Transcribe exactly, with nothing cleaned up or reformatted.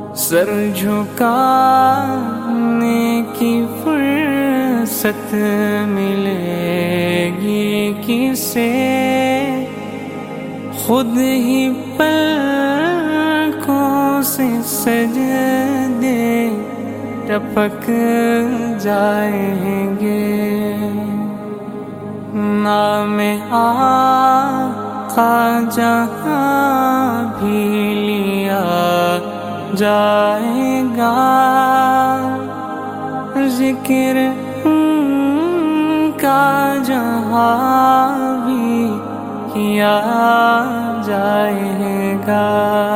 Sir झुकाने की फुर्सत मिलेगी किसे, खुद ही पलकों से सजदे टपक जाएंगे। नाम आका जहाँ भी लिया जाएगा, जिक्र उनका जहाँ भी किया जाएगा।